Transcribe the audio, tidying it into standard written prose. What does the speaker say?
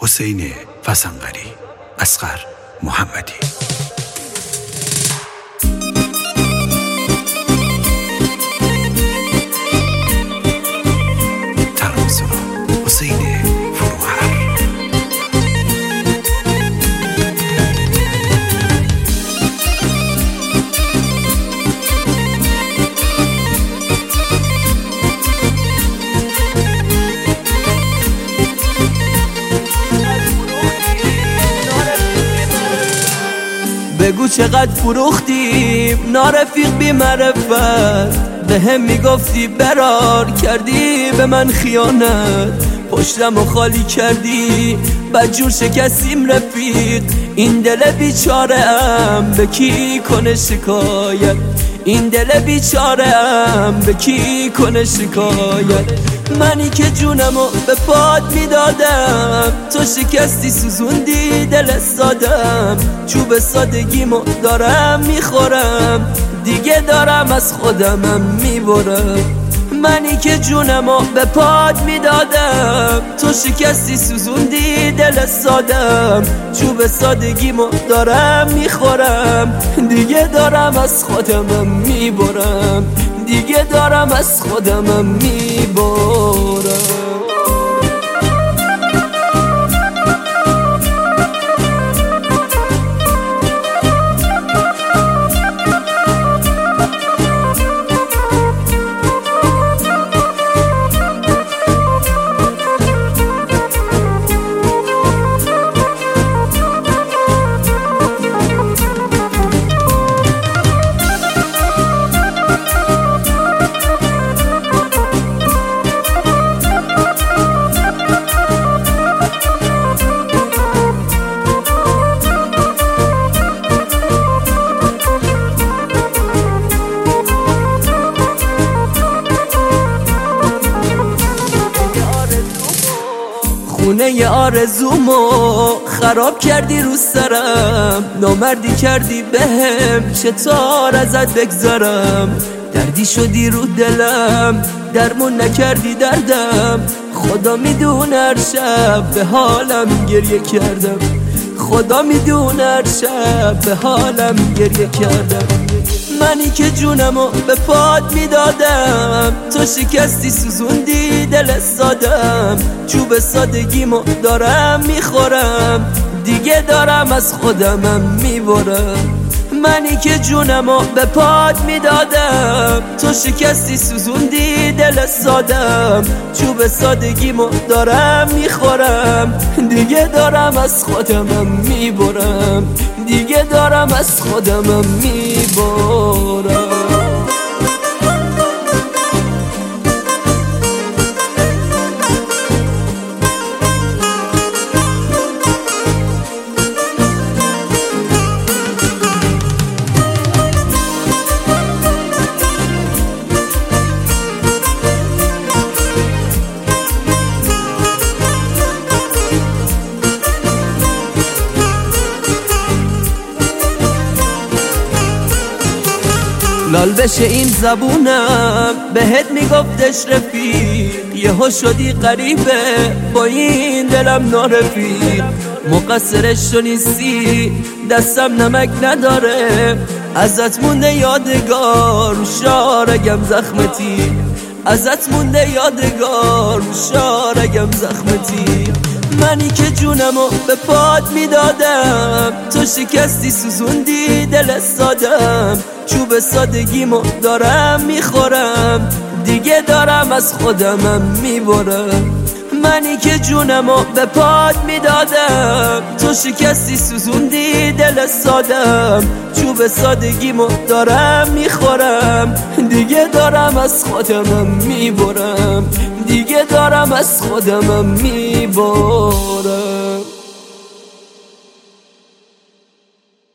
حسین فسنقری، اصغر محمدی. ترانه‌سرا حسین فروهر. بگو چقدر فروختیم نارفیق بی معرفت، به هم میگفتی برار کردی به من خیانت، پشتم و خالی کردی بدجور شکستیم رفیق. این دل بیچاره ام به کی کنه شکایت، این دل بیچاره ام به کی کنه شکایت. منی که جونمو به پات میدادم، تو شکستی سوزوندی دل سادم. چوب سادگیمو دارم میخورم، دیگه دارم از خودمم میبرم. منی که جونمو به پات میدادم، تو شکستی سوزوندی دل سادم. چوب سادگیمو دارم میخورم، دیگه دارم از خودمم میبرم، دیگه دارم از خودمم میبرم. خونه آرزومو خراب کردی رو سرم، نامردی کردی بهم چطور ازت بگذرم. دردی شدی رو دلم درمون نکردی دردم، خدا میدونه هر شب به حالم گریه کردم، خدا میدونه هر شب به حالم گریه کردم. منی که جونمو به پات میدادم، تو شکستی سوزوندی دل سادم. چوب سادگیمو دارم میخورم، دیگه دارم از خودمم میبرم. منی که جونمو به پات میدادم، تو شکستی سوزوندی دل سادم. چوب سادگیمو دارم میخورم، دیگه دارم از خودمم میبرم، دیگه دارم از خودمم میبرم. لال بشه این زبونم بهت میگفتش رفیق، یهو شدی غریبه با این دلم نارفیق. مقصرش تو نیستی دستم نمک نداره، ازت مونده یادگار شارگم زخمتی، ازت مونده یادگار شارگم زخمتی. منی که جونمو به پات میدادم، تو شکستی سوزوندی دل سادم. چوب سادگیمو دارم میخورم، دیگه دارم از خودمم میبرم. منی که جونمو به پات میدادم، تو شکستی سوزوندی دل سادم. چوب سادگیمو دارم میخورم، دیگه دارم از خودمم میبرم، دیگه دارم از خودمم میبرم.